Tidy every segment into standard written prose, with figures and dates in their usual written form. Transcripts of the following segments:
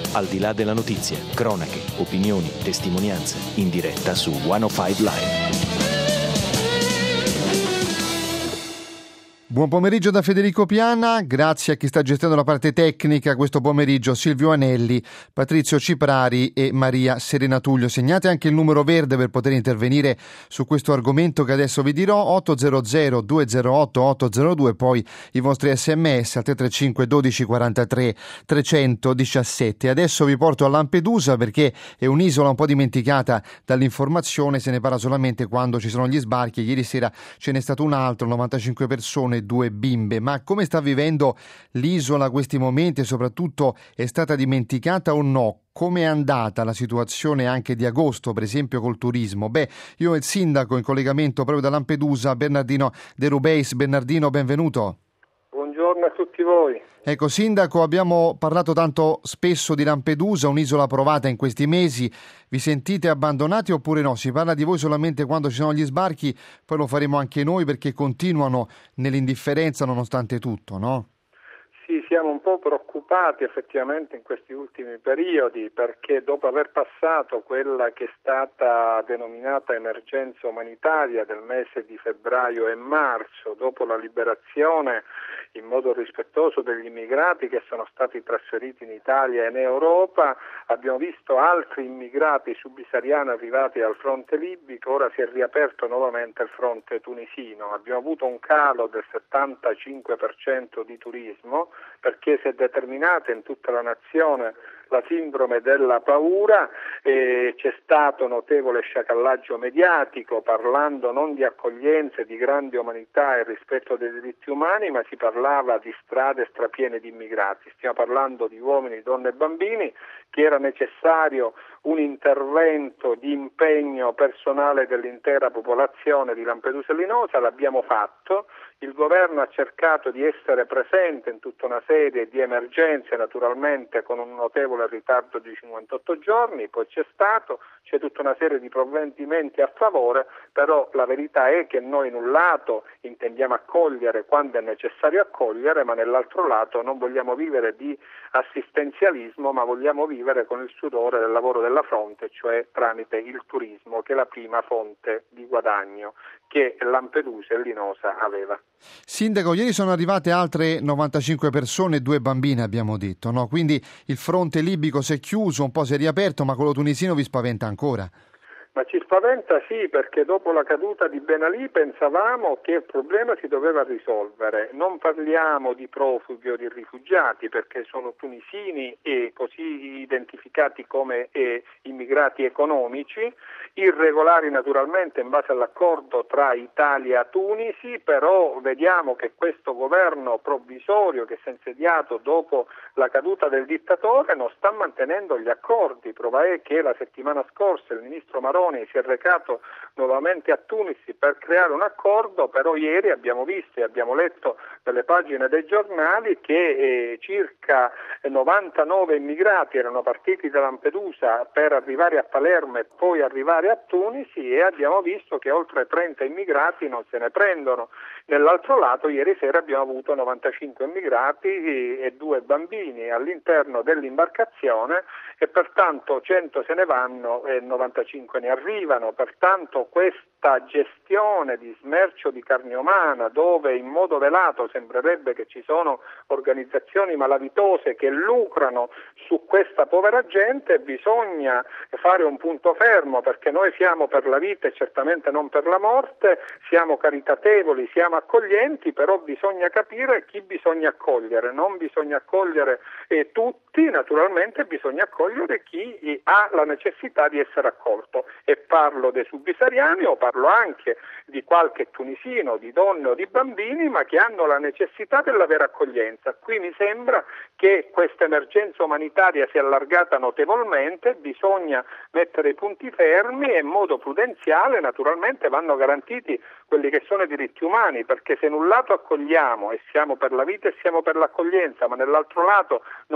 Al di là della notizia, cronache, opinioni, testimonianze, in diretta su 105 Live. Buon pomeriggio da Federico Piana, grazie a chi sta gestendo la parte tecnica questo pomeriggio, Silvio Anelli, Patrizio Ciprari e Maria Serena Tullio. Segnate anche il numero verde per poter intervenire su questo argomento che adesso vi dirò, 800 208 802, poi i vostri sms al 335 12 43 317. Adesso vi porto a Lampedusa perché è un'isola un po' dimenticata dall'informazione, se ne parla solamente quando ci sono gli sbarchi. Ieri sera ce n'è stato un altro, 95 persone, 2 bimbe. Ma come sta vivendo l'isola questi momenti e soprattutto è stata dimenticata o no? Come è andata la situazione anche di agosto, per esempio col turismo? Io e il sindaco in collegamento proprio da Lampedusa, Bernardino De Rubeis. Bernardino, benvenuto. Buongiorno a tutti voi. Ecco, sindaco, abbiamo parlato tanto spesso di Lampedusa, un'isola provata in questi mesi. Vi sentite abbandonati oppure no? Si parla di voi solamente quando ci sono gli sbarchi, poi lo faremo anche noi perché continuano nell'indifferenza nonostante tutto, no? Sì, siamo un po' preoccupati effettivamente in questi ultimi periodi perché dopo aver passato quella che è stata denominata emergenza umanitaria del mese di febbraio e marzo, dopo la liberazione in modo rispettoso degli immigrati che sono stati trasferiti in Italia e in Europa, abbiamo visto altri immigrati subsahariani arrivati dal fronte libico, ora si è riaperto nuovamente il fronte tunisino. Abbiamo avuto un calo del 75% di turismo perché si è determinata in tutta la nazione la sindrome della paura e c'è stato notevole sciacallaggio mediatico parlando non di accoglienza, di grande umanità e rispetto dei diritti umani, ma si parlava di strade strapiene di immigrati. Stiamo parlando di uomini, donne e bambini, che era necessario un intervento di impegno personale dell'intera popolazione di Lampedusa e Linosa, l'abbiamo fatto. Il governo ha cercato di essere presente in tutta una serie di emergenze, naturalmente con un notevole ritardo di 58 giorni, poi c'è tutta una serie di provvedimenti a favore, però la verità è che noi in un lato intendiamo accogliere quando è necessario accogliere, ma nell'altro lato non vogliamo vivere di assistenzialismo, ma vogliamo vivere con il sudore del lavoro della fronte, cioè tramite il turismo, che è la prima fonte di guadagno che Lampedusa e Linosa aveva. Sindaco, ieri sono arrivate altre 95 persone, 2 bambine abbiamo detto, no? Quindi il fronte libico si è chiuso, un po' si è riaperto, ma quello tunisino vi spaventa ancora? Ma ci spaventa sì, perché dopo la caduta di Ben Ali pensavamo che il problema si doveva risolvere. Non parliamo di profughi o di rifugiati perché sono tunisini e così identificati come immigrati economici, irregolari naturalmente in base all'accordo tra Italia e Tunisi, però vediamo che questo governo provvisorio che si è insediato dopo la caduta del dittatore non sta mantenendo gli accordi. Prova è che la settimana scorsa il ministro Maroni si è recato nuovamente a Tunisi per creare un accordo, però ieri abbiamo visto e abbiamo letto nelle pagine dei giornali che circa 99 immigrati erano partiti da Lampedusa per arrivare a Palermo e poi arrivare a Tunisi e abbiamo visto che oltre 30 immigrati non se ne prendono. Nell'altro lato ieri sera abbiamo avuto 95 immigrati e 2 bambini all'interno dell'imbarcazione e pertanto 100 se ne vanno e 95 ne arrivano, pertanto questa gestione di smercio di carne umana dove in modo velato sembrerebbe che ci sono organizzazioni malavitose che lucrano su questa povera gente, bisogna fare un punto fermo perché noi siamo per la vita e certamente non per la morte, siamo caritatevoli, siamo accoglienti, però bisogna capire chi bisogna accogliere, non bisogna accogliere tutti, naturalmente bisogna accogliere chi ha la necessità di essere accolto e parlo dei subsahariani o parlo anche di qualche tunisino, di donne o di bambini, ma che hanno la necessità della vera accoglienza. Qui mi sembra che questa emergenza umanitaria sia allargata notevolmente, bisogna mettere i punti fermi e in modo prudenziale naturalmente vanno garantiti quelli che sono i diritti umani, perché se in un lato accogliamo e siamo per la vita e siamo per l'accoglienza, ma nell'altro lato non vengono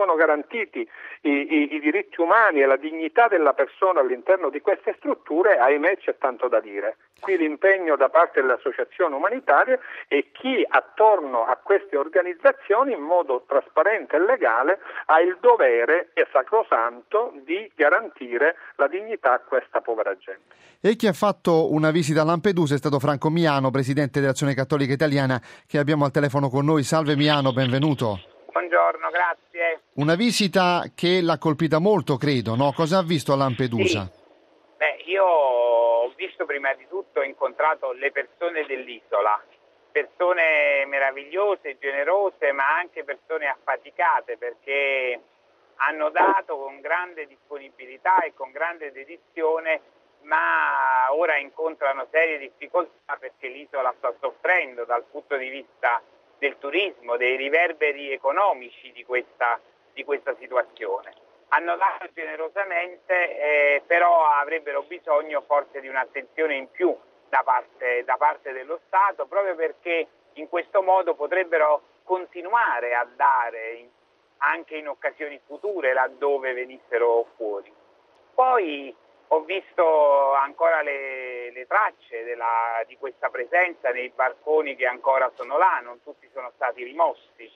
sono garantiti i diritti umani e la dignità della persona all'interno di queste strutture, ahimè c'è tanto da dire. Qui l'impegno da parte delle associazioni umanitarie e chi attorno a queste organizzazioni in modo trasparente e legale ha il dovere e sacrosanto di garantire la dignità a questa povera gente. E chi ha fatto una visita a Lampedusa è stato Franco Miano, presidente dell'Azione Cattolica Italiana, che abbiamo al telefono con noi. Salve Miano, benvenuto. Buongiorno, grazie. Una visita che l'ha colpita molto, credo, no? Cosa ha visto a Lampedusa? Sì. Io ho visto prima di tutto, ho incontrato le persone dell'isola, persone meravigliose, generose, ma anche persone affaticate, perché hanno dato con grande disponibilità e con grande dedizione, ma ora incontrano serie difficoltà perché l'isola sta soffrendo dal punto di vista del turismo, dei riverberi economici di questa situazione. Hanno dato generosamente, però avrebbero bisogno forse di un'attenzione in più da parte dello Stato, proprio perché in questo modo potrebbero continuare a dare anche in occasioni future laddove venissero fuori. Poi ho visto ancora le tracce di questa presenza nei barconi che ancora sono là, non tutti sono stati rimossi.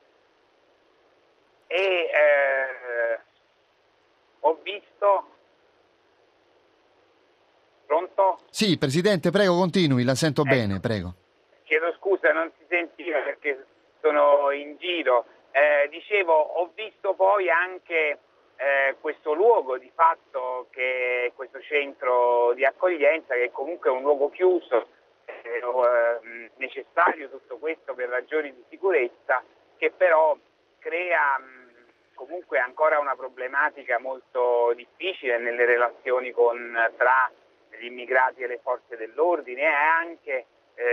E ho visto... Pronto? Sì, Presidente, prego, continui, la sento bene, prego. Chiedo scusa, non si sentiva perché sono in giro. Dicevo, ho visto poi anche questo luogo di fatto, che è questo centro di accoglienza, che è comunque un luogo chiuso, necessario tutto questo per ragioni di sicurezza, che però crea comunque ancora una problematica molto difficile nelle relazioni tra gli immigrati e le forze dell'ordine, e anche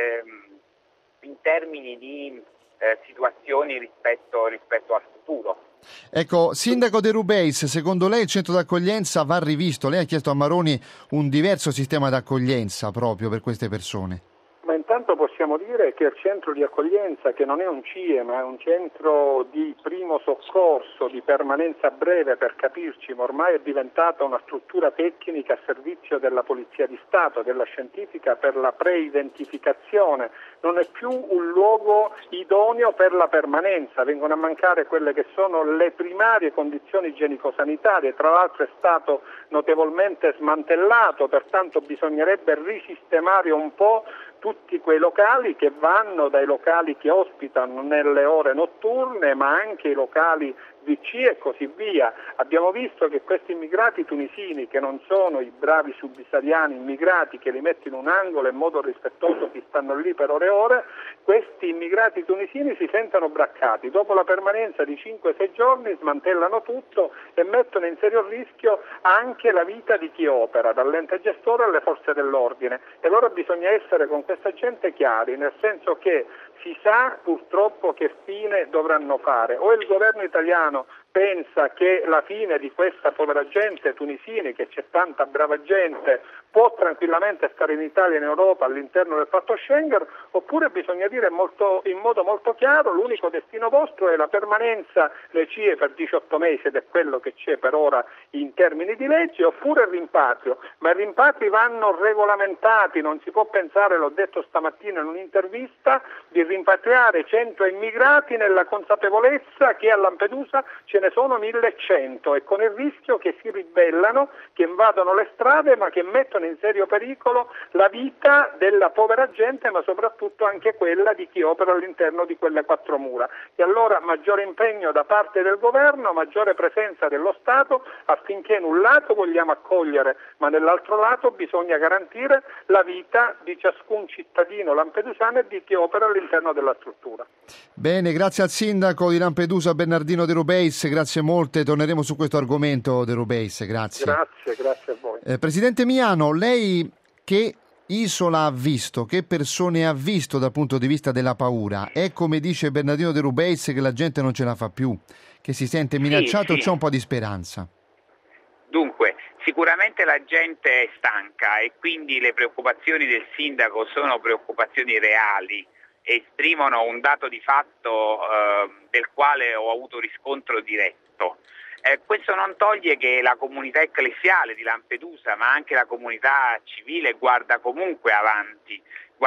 in termini di situazioni rispetto al futuro. Ecco, Sindaco De Rubeis, secondo lei il centro d'accoglienza va rivisto? Lei ha chiesto a Maroni un diverso sistema d'accoglienza proprio per queste persone. Ma intanto possiamo dire che il centro di accoglienza, che non è un CIE ma è un centro di primo soccorso, di permanenza breve per capirci, ma ormai è diventata una struttura tecnica a servizio della Polizia di Stato, della scientifica, per la pre-identificazione, non è più un luogo idoneo per la permanenza, vengono a mancare quelle che sono le primarie condizioni igienico-sanitarie, tra l'altro è stato notevolmente smantellato, pertanto bisognerebbe risistemare un po' tutti quei locali che vanno dai locali che ospitano nelle ore notturne, ma anche i locali VC e così via. Abbiamo visto che questi immigrati tunisini, che non sono i bravi subsahariani immigrati che li mettono in un angolo in modo rispettoso, che stanno lì per ore e ore, questi immigrati tunisini si sentono braccati. Dopo la permanenza di 5-6 giorni smantellano tutto e mettono in serio rischio anche la vita di chi opera, dall'ente gestore alle forze dell'ordine. E allora bisogna essere con questa gente chiari, nel senso che si sa purtroppo che fine dovranno fare. O il governo italiano pensa che la fine di questa povera gente tunisini, che c'è tanta brava gente, può tranquillamente stare in Italia e in Europa all'interno del patto Schengen, oppure bisogna dire in modo molto chiaro: l'unico destino vostro è la permanenza nei CIE per 18 mesi, ed è quello che c'è per ora in termini di legge, oppure il rimpatrio. Ma i rimpatri vanno regolamentati, non si può pensare, l'ho detto stamattina in un'intervista, di rimpatriare 100 immigrati nella consapevolezza che a Lampedusa ce ne sono 1100, e con il rischio che si ribellano, che invadono le strade, ma che mettono in serio pericolo la vita della povera gente, ma soprattutto anche quella di chi opera all'interno di quelle quattro mura. E allora maggiore impegno da parte del governo, maggiore presenza dello Stato, affinché in un lato vogliamo accogliere, ma nell'altro lato bisogna garantire la vita di ciascun cittadino lampedusano e di chi opera all'interno della struttura. Bene, grazie al sindaco di Lampedusa Bernardino De Rubeis, grazie molte, torneremo su questo argomento De Rubeis, grazie. Grazie a voi. Presidente Miano, lei che isola ha visto, che persone ha visto dal punto di vista della paura? È come dice Bernardino De Rubeis, che la gente non ce la fa più, che si sente minacciato, sì. C'è un po' di speranza? Dunque, sicuramente la gente è stanca e quindi le preoccupazioni del sindaco sono preoccupazioni reali, esprimono un dato di fatto del quale ho avuto riscontro diretto. porto. Questo non toglie che la comunità ecclesiale di Lampedusa, ma anche la comunità civile, guarda comunque avanti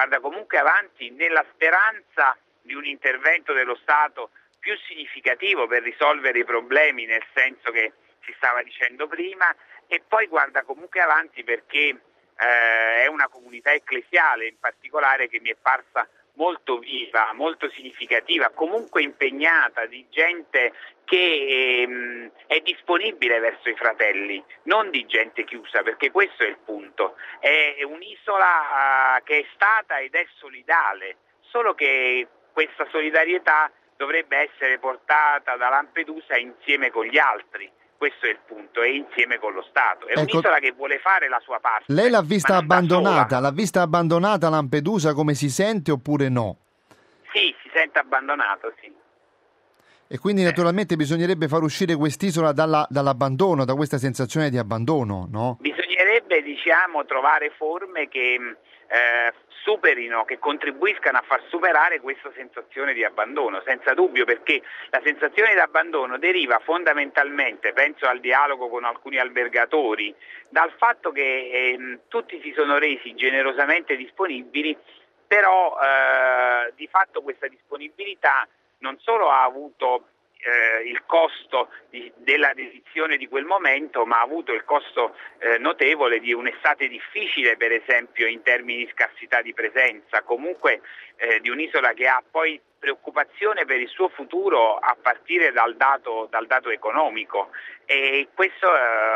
nella speranza di un intervento dello Stato più significativo per risolvere i problemi, nel senso che si stava dicendo prima, e poi guarda comunque avanti perché è una comunità ecclesiale in particolare che mi è parsa molto viva, molto significativa, comunque impegnata, di gente che è disponibile verso i fratelli, non di gente chiusa, perché questo è il punto. È un'isola che è stata ed è solidale, solo che questa solidarietà dovrebbe essere portata da Lampedusa insieme con gli altri. Questo è il punto, e insieme con lo Stato. È un'isola che vuole fare la sua parte. Lei l'ha vista abbandonata? L'ha vista abbandonata Lampedusa, come si sente, oppure no? Sì, si sente abbandonato, sì. E quindi naturalmente bisognerebbe far uscire quest'isola dall'abbandono, da questa sensazione di abbandono, no? Bisognerebbe, trovare forme che superino, che contribuiscano a far superare questa sensazione di abbandono, senza dubbio, perché la sensazione di abbandono deriva fondamentalmente, penso al dialogo con alcuni albergatori, dal fatto che tutti si sono resi generosamente disponibili, però di fatto questa disponibilità non solo ha avuto il costo della decisione di quel momento, ma ha avuto il costo notevole di un'estate difficile, per esempio in termini di scarsità di presenza, comunque di un'isola che ha poi preoccupazione per il suo futuro a partire dal dato economico, e questo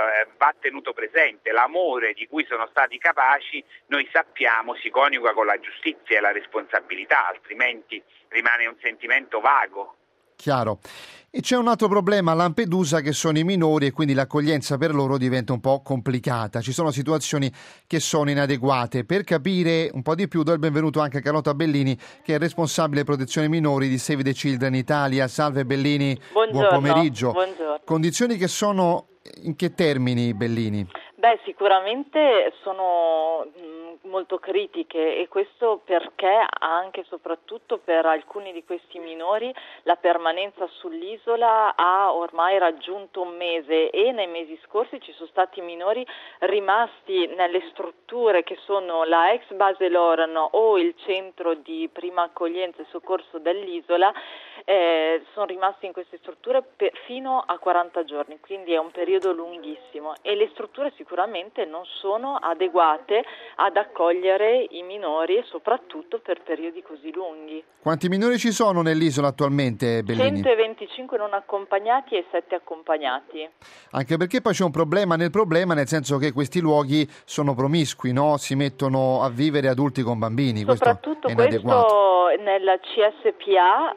va tenuto presente. L'amore di cui sono stati capaci, noi sappiamo, si coniuga con la giustizia e la responsabilità, altrimenti rimane un sentimento vago. Chiaro. E c'è un altro problema a Lampedusa, che sono i minori, e quindi l'accoglienza per loro diventa un po' complicata. Ci sono situazioni che sono inadeguate. Per capire un po' di più do il benvenuto anche a Carlotta Bellini, che è responsabile protezione minori di Save the Children Italia. Salve Bellini, buon pomeriggio. Buongiorno. Condizioni che sono in che termini, Bellini? Sicuramente sono molto critiche, e questo perché anche e soprattutto per alcuni di questi minori la permanenza sull'isola ha ormai raggiunto un mese, e nei mesi scorsi ci sono stati minori rimasti nelle strutture che sono la ex base Lorano o il centro di prima accoglienza e soccorso dell'isola. Sono rimasti in queste strutture fino a 40 giorni, quindi è un periodo lunghissimo, e le strutture sicuramente non sono adeguate ad accogliere i minori, e soprattutto per periodi così lunghi. Quanti minori ci sono nell'isola attualmente, Bellini? 125 non accompagnati e 7 accompagnati. Anche perché poi c'è un problema nel senso che questi luoghi sono promiscui, no? Si mettono a vivere adulti con bambini. Soprattutto questo nel CSPA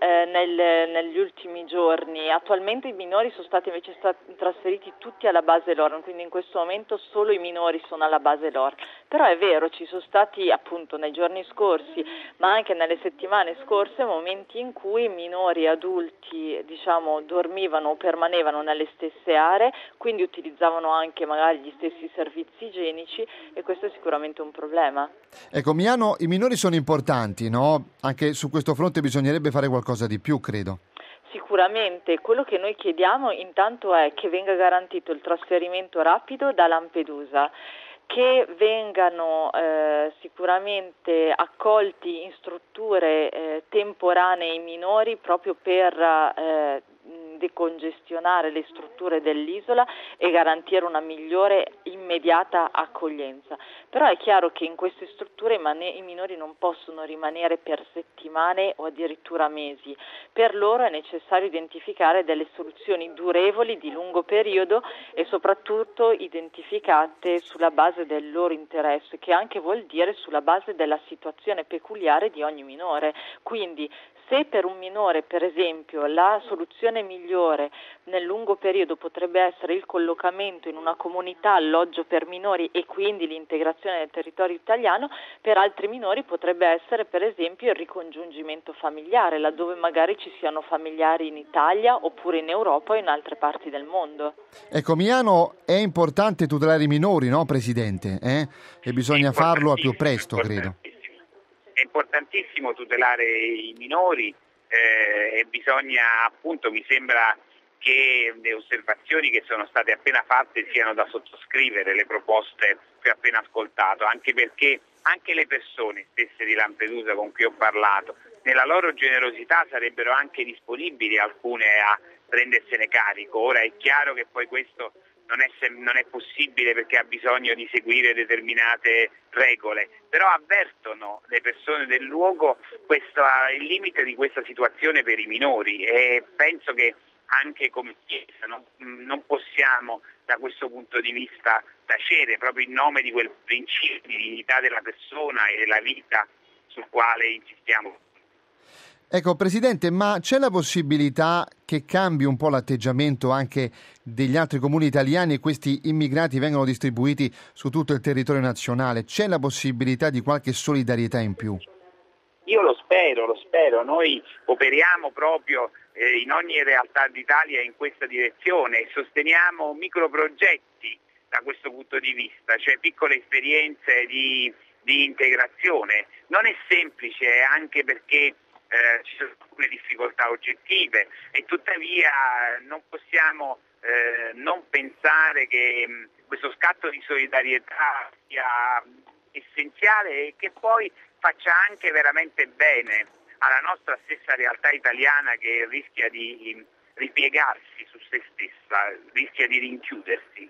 negli ultimi giorni. Attualmente i minori sono stati invece trasferiti tutti alla base Lorano, quindi in questo momento solo i minori sono alla base Lorano. Però è vero, ci sono stati appunto nei giorni scorsi, ma anche nelle settimane scorse, momenti in cui minori e adulti dormivano o permanevano nelle stesse aree, quindi utilizzavano anche magari gli stessi servizi igienici, e questo è sicuramente un problema. Ecco, Miano, i minori sono importanti, no? Anche su questo fronte bisognerebbe fare qualcosa di più, credo. Sicuramente, quello che noi chiediamo intanto è che venga garantito il trasferimento rapido da Lampedusa, che vengano sicuramente accolti in strutture temporanee i minori, proprio per decongestionare le strutture dell'isola e garantire una migliore immediata accoglienza. Però è chiaro che in queste strutture i minori non possono rimanere per settimane o addirittura mesi. Per loro è necessario identificare delle soluzioni durevoli di lungo periodo, e soprattutto identificate sulla base del loro interesse, che anche vuol dire sulla base della situazione peculiare di ogni minore. Quindi se per un minore, per esempio, la soluzione migliore nel lungo periodo potrebbe essere il collocamento in una comunità alloggio per minori e quindi l'integrazione nel territorio italiano, per altri minori potrebbe essere per esempio il ricongiungimento familiare, laddove magari ci siano familiari in Italia oppure in Europa o in altre parti del mondo. Ecco, Miano, è importante tutelare i minori, no, Presidente? E bisogna farlo al più presto, credo. È importantissimo tutelare i minori, e bisogna, appunto, mi sembra che le osservazioni che sono state appena fatte siano da sottoscrivere, le proposte che ho appena ascoltato, anche perché anche le persone stesse di Lampedusa con cui ho parlato, nella loro generosità sarebbero anche disponibili alcune a prendersene carico. Ora è chiaro che poi questo non è possibile perché ha bisogno di seguire determinate regole, però avvertono le persone del luogo il limite di questa situazione per i minori, e penso che anche come Chiesa non possiamo da questo punto di vista tacere, proprio in nome di quel principio di dignità della persona e della vita sul quale insistiamo. Ecco, Presidente, ma c'è la possibilità che cambi un po' l'atteggiamento anche degli altri comuni italiani e questi immigrati vengano distribuiti su tutto il territorio nazionale? C'è la possibilità di qualche solidarietà in più? Io lo spero. Noi operiamo proprio in ogni realtà d'Italia in questa direzione e sosteniamo microprogetti da questo punto di vista, cioè piccole esperienze di integrazione. Non è semplice, anche perché ci sono alcune difficoltà oggettive, e tuttavia non possiamo non pensare che questo scatto di solidarietà sia essenziale e che poi faccia anche veramente bene alla nostra stessa realtà italiana, che rischia di ripiegarsi su se stessa, rischia di rinchiudersi.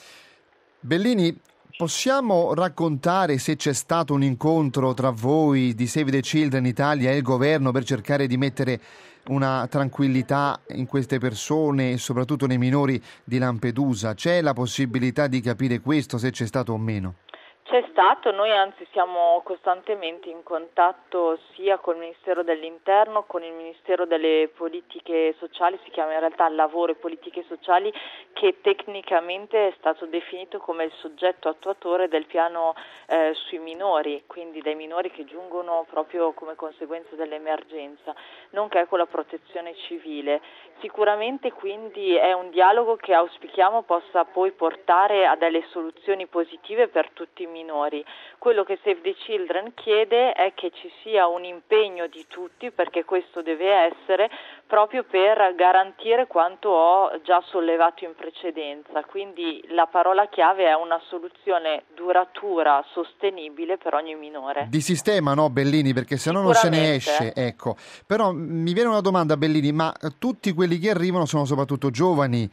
Bellini, possiamo raccontare se c'è stato un incontro tra voi di Save the Children Italia e il governo per cercare di mettere una tranquillità in queste persone e soprattutto nei minori di Lampedusa? C'è la possibilità di capire questo, se c'è stato o meno? C'è stato, noi anzi siamo costantemente in contatto sia col Ministero dell'Interno, con il Ministero delle Politiche Sociali, si chiama in realtà Lavoro e Politiche Sociali, che tecnicamente è stato definito come il soggetto attuatore del piano sui minori, quindi dei minori che giungono proprio come conseguenza dell'emergenza, nonché con la protezione civile. Sicuramente quindi è un dialogo che auspichiamo possa poi portare a delle soluzioni positive per tutti i minori. Quello che Save the Children chiede è che ci sia un impegno di tutti, perché questo deve essere proprio per garantire quanto ho già sollevato in precedenza. Quindi la parola chiave è una soluzione duratura, sostenibile per ogni minore. Di sistema, no, Bellini? Perché se no non se ne esce, ecco. Però mi viene una domanda, Bellini, ma tutti quelli che arrivano sono soprattutto giovani,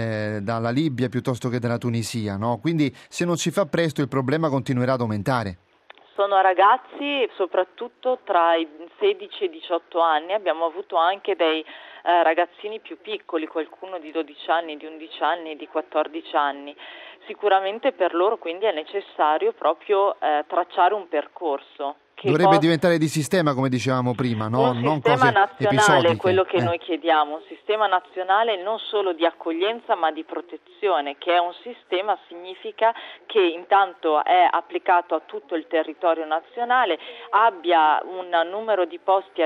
dalla Libia piuttosto che dalla Tunisia, no? Quindi se non si fa presto il problema continuerà ad aumentare. Sono ragazzi soprattutto tra i 16 e i 18 anni, abbiamo avuto anche dei ragazzini più piccoli, qualcuno di 12 anni, di 11 anni, di 14 anni. Sicuramente per loro quindi è necessario proprio tracciare un percorso. Dovrebbe diventare di sistema, come dicevamo prima, no? Un sistema nazionale, quello che noi chiediamo, un sistema nazionale non solo di accoglienza ma di protezione, che è un sistema, significa che intanto è applicato a tutto il territorio nazionale, abbia un numero di posti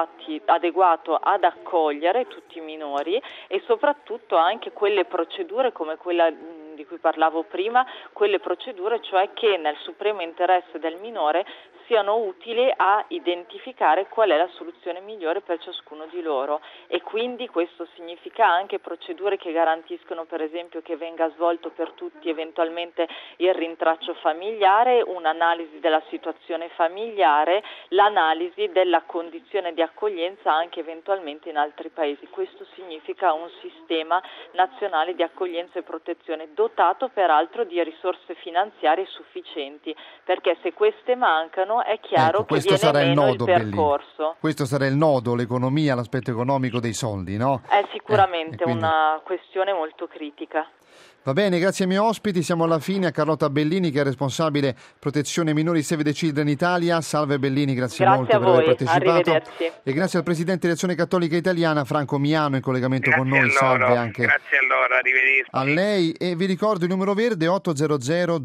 adeguato ad accogliere tutti i minori e soprattutto anche quelle procedure come quella di cui parlavo prima, quelle procedure cioè che nel supremo interesse del minore siano utili a identificare qual è la soluzione migliore per ciascuno di loro, e quindi questo significa anche procedure che garantiscono per esempio che venga svolto per tutti eventualmente il rintraccio familiare, un'analisi della situazione familiare, l'analisi della condizione di accoglienza anche eventualmente in altri paesi. Questo significa un sistema nazionale di accoglienza e protezione dotato peraltro di risorse finanziarie sufficienti, perché se queste mancano è chiaro che viene meno il percorso. Bellini. Questo sarà il nodo, l'economia, l'aspetto economico dei soldi, no? È sicuramente una questione molto critica. Va bene, grazie ai miei ospiti, siamo alla fine. A Carlotta Bellini, che è responsabile protezione minori Save the Children Italia. Salve Bellini, grazie molto per aver partecipato. E grazie al Presidente dell'Azione Cattolica Italiana, Franco Miano, in collegamento con noi. Salve anche. Grazie arrivederci. A lei, e vi ricordo il numero verde 800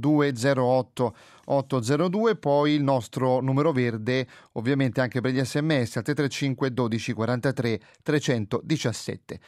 208 802, poi il nostro numero verde ovviamente anche per gli SMS al 335 12 43 317.